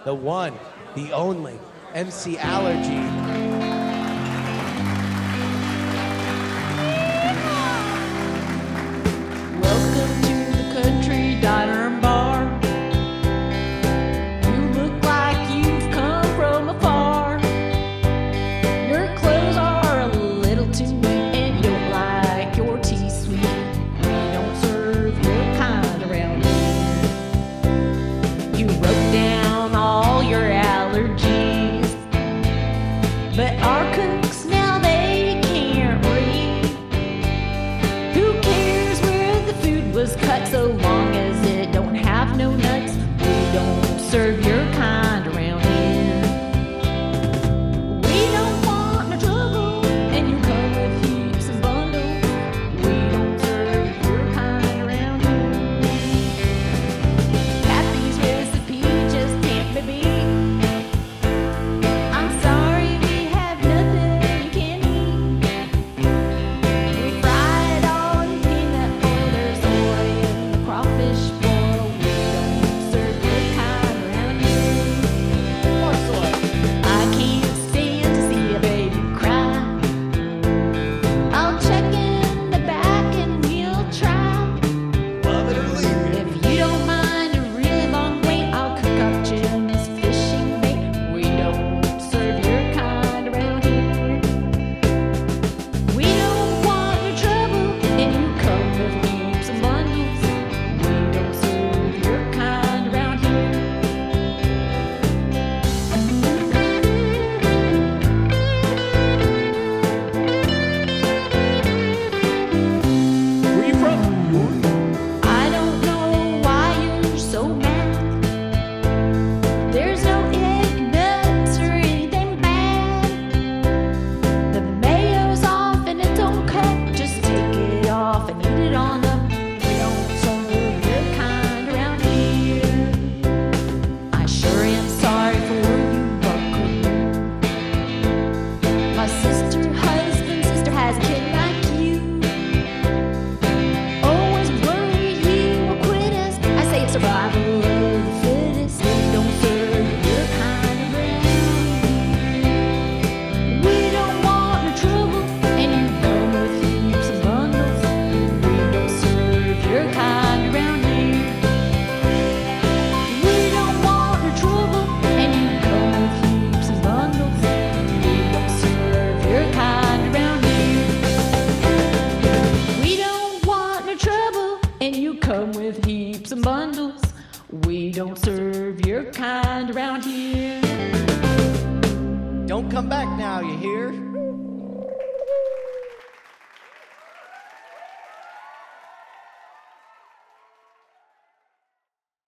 the one, the only, MC Allergy. Welcome to the country diner and bar. You look like you've come from afar. Your clothes are a little too neat, and you don't like your tea sweet. We don't serve your kind around here. You wrote down all your allergies, but our cooks now they can't read. Who cares where the food was cut so long as it don't have no nuts? We don't serve your kind around here. We don't want no trouble, and you come with heaps of bundles. We don't serve your kind around here. Kathy's recipe just can't be beat. I'm sorry we have nothing you can eat. We fry it on peanut butter, there's soy in the crawfish boil. We don't serve your kind around here. More soy. I can't stand to see a baby cry. I'll check in the back and we'll try. Love it or leave it. If you don't mind a really long wait, I'll cook up Jim's fishing bait. We don't serve your kind around here. We don't want no trouble, and you come with heaps of bundles. We don't serve your kind around here. Where you from? I don't know why you're so mad. There's no egg, nuts, or anything bad. The mayo's off and it don't cut. Just take it off and eat it on up. We don't serve your kind around here. I sure am sorry for you, Buckaroo. My husband's sister has a kid like you. Always worried he will quit us. I say it's survival of the fittest. We don't serve your kind around here. We don't want no trouble, and you come with heaps of bundles. We don't serve your kind around here. We don't want no trouble, and you come with heaps of bundles. We don't serve your kind around here. We don't want no trouble, and you come with heaps of bundles. We don't serve your kind around here. Don't come back now, you hear?